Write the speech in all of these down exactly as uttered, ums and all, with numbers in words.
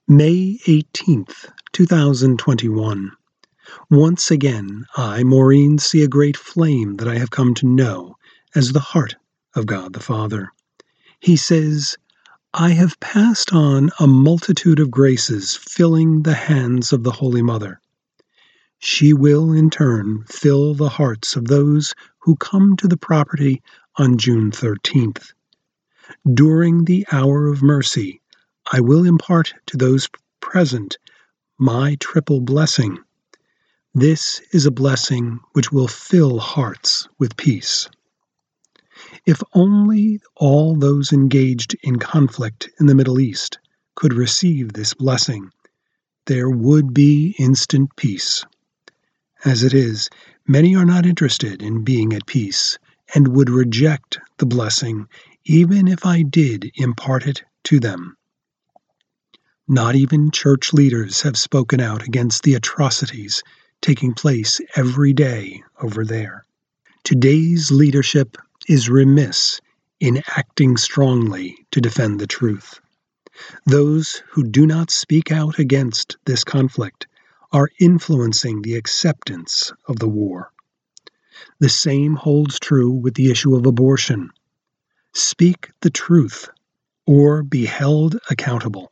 May eighteenth, two thousand twenty-one. Once again, I, Maureen, see a great flame that I have come to know as the heart of God the Father. He says, I have passed on a multitude of graces filling the hands of the Holy Mother. She will, in turn, fill the hearts of those who come to the property on June thirteenth. During the hour of mercy, I will impart to those present my triple blessing. This is a blessing which will fill hearts with peace. If only all those engaged in conflict in the Middle East could receive this blessing, there would be instant peace. As it is, many are not interested in being at peace and would reject the blessing even if I did impart it to them. Not even church leaders have spoken out against the atrocities taking place every day over there. Today's leadership is remiss in acting strongly to defend the truth. Those who do not speak out against this conflict are influencing the acceptance of the war. The same holds true with the issue of abortion. Speak the truth or be held accountable.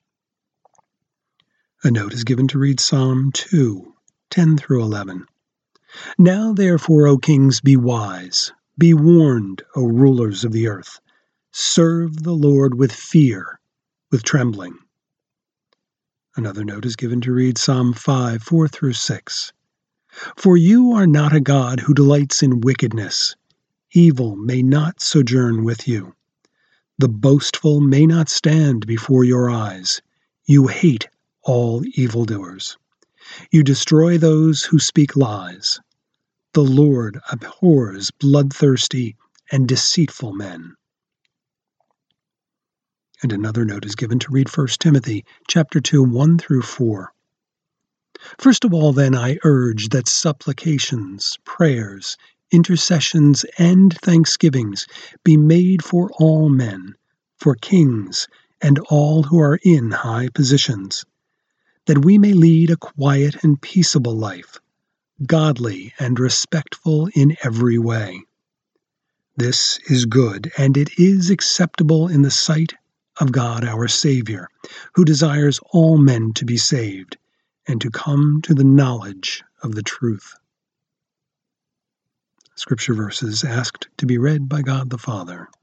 A note is given to read Psalm two, ten through eleven. Now therefore, O kings, be wise, be warned, O rulers of the earth. Serve the Lord with fear, with trembling. Another note is given to read Psalm five, four through six. For you are not a God who delights in wickedness. Evil may not sojourn with you. The boastful may not stand before your eyes. You hate all evildoers. You destroy those who speak lies. The Lord abhors bloodthirsty and deceitful men. And another note is given to read First Timothy chapter two, one through four. First of all, then, I urge that supplications, prayers, intercessions, and thanksgivings be made for all men, for kings, and all who are in high positions, that we may lead a quiet and peaceable life, godly and respectful in every way. This is good, and it is acceptable in the sight of God our Savior, who desires all men to be saved and to come to the knowledge of the truth. Scripture verses asked to be read by God the Father.